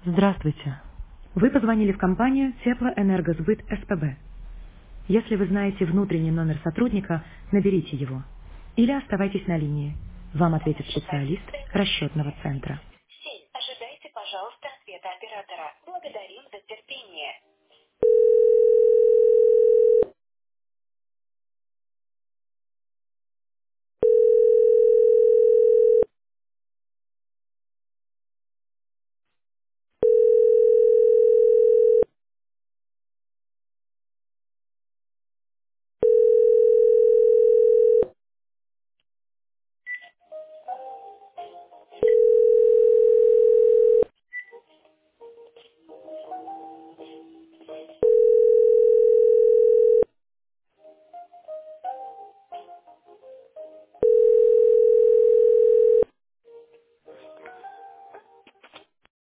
Здравствуйте. Вы позвонили в компанию Теплоэнергосбыт СПБ. Если вы знаете внутренний номер сотрудника, наберите его. Или оставайтесь на линии. Вам ответит специалист расчетного центра. Ожидайте, пожалуйста, ответа оператора. Благодарим за терпение.